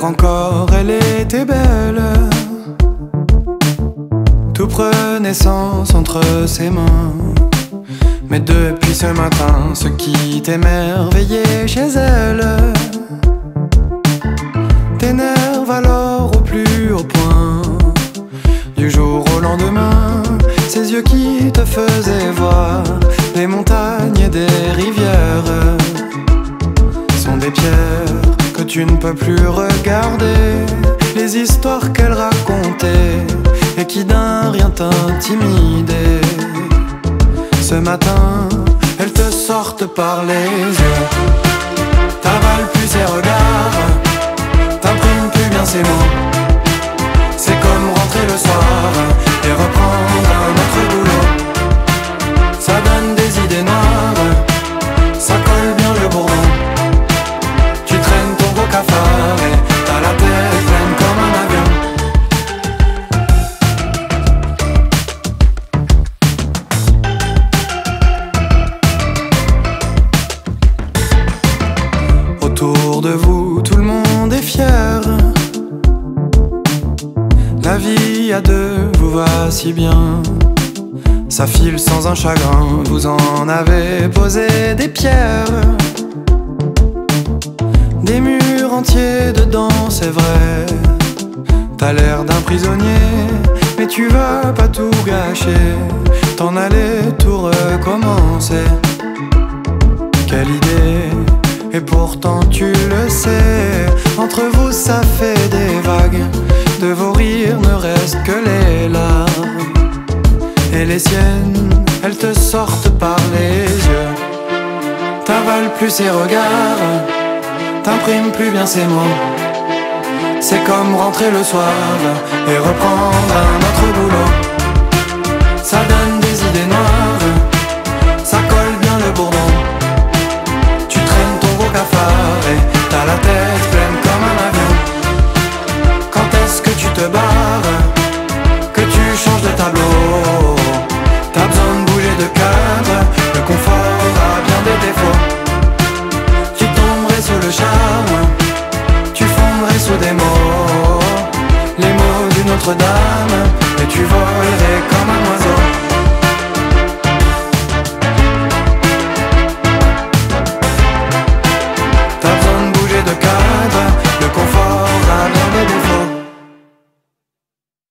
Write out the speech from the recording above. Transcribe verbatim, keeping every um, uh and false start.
encore, elle était belle. Tout prenait sens entre ses mains. Mais depuis ce matin, ce qui t'émerveillait chez elle t'énerve alors au plus haut point. Du jour au lendemain, ces yeux qui te faisaient voir les montagnes et des rivières sont des pierres que tu ne peux plus regarder. Les histoires qu'elle racontait et qui d'un rien t'intimidaient. Ce matin, elles te sortent par les yeux, t'avalent plus ses regards, t'impriment plus bien ses mots. C'est comme rentrer le soir et reprendre un autre boulot. Ça donne des idées noires, ça colle bien le bourdon. Tu traînes ton beau cafard et t'as la tête pleine comme un avion. Autour de vous, tout le monde est fier. La vie à deux vous va si bien. Ça file sans un chagrin, vous en avez posé des pierres. Des murs entiers dedans, c'est vrai. T'as l'air d'un prisonnier, mais tu vas pas tout gâcher. T'en allais tout recommencer. Quelle idée! Et pourtant tu le sais, entre vous ça fait des vagues. De vos rires ne restent que les larmes. Et les siennes, elles te sortent par les yeux. T'avales plus ses regards, t'imprimes plus bien ses mots. C'est comme rentrer le soir et reprendre un autre boulot. Ça donne